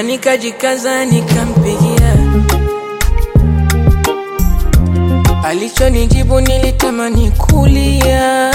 na nikajikaza nikampigia. Alichonijibu nilitamani kulia.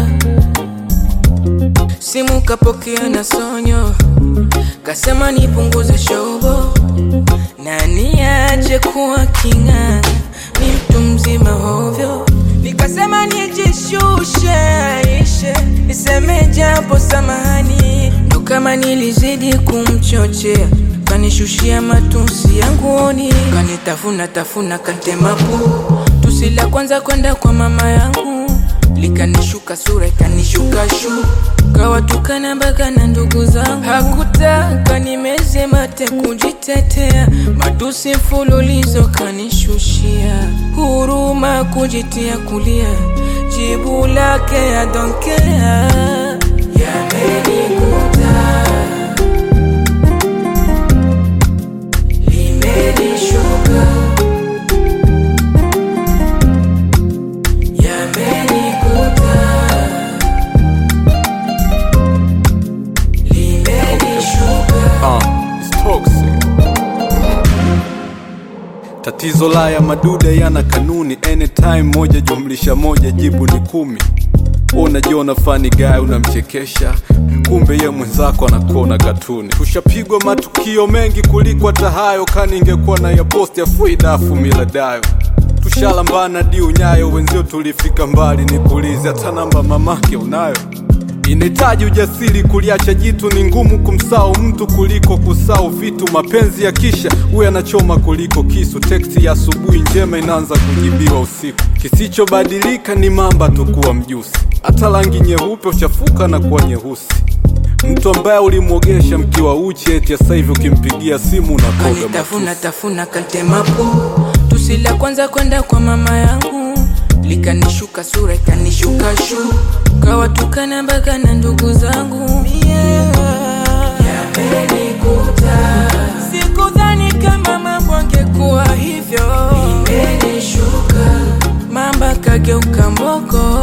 Simu kapokea na sonyo, kasema nipunguze shobo na niache kuwa kinga, ni mtu mzima hovyo. Nikasema nijishushe, aishe, niseme japo samahani. Ndo kama nilizidi kumchochea, kanishushia matusi yanguoni, kanitafuna kantemapu. Tusi la kwanza kwenda kwa mama yangu, likanishuka sura ikanishuka shu, kawatukana mpaka na ndugu zangu. Hakutaka nimeze mate kujitetea, matusi mfululizo kanishushia. Huruma kujitia kulia, jibu lake I don't care. Yamenikuta, limenishuka. Yamenikuta, limenishuka. It's toxic. Tatizo la ya madude yana kanuni. Anytime moja jumlisha moja jibu ni 10. Unajiona funny guy unamchekesha, kumbe ye mwenzako anakona katuni. Tushapigwa matukio mengi kuliko hata hayo, kani ingekuwa na ya post ya Fuidafu Miladayo. Tushalambana di unyayo, wenzio tulifika mbali. Nikuulize hata namba mamake unayo? Inahitaji ujasiri kuliacha jitu, ni ngumu kumsahau mtu kuliko kusahau vitu. Mapenzi ya kisha uwe anachoma kuliko kisu. Teksti ya asubuhi njema inaanza kujibiwa usiku. Kisichobadilika ni mamba tu kuwa mjusi, hata rangi nyeupe uchafuka na kuwa nyeusi. Mtu ambaye ulimwogesha mkiwa uchi, eti sasa hivi ukimpigia simu unakoga matusi. Tafuna kantemapu. Tusi la kwanza kwenda kwa mama yangu, likanishuka sura ikanishuka shu, kawatukana mpaka na ndugu zangu. Yamenikuta, sikudhani kama mambo angekuwa hivyo. Limenishuka, mamba kageuka mboko.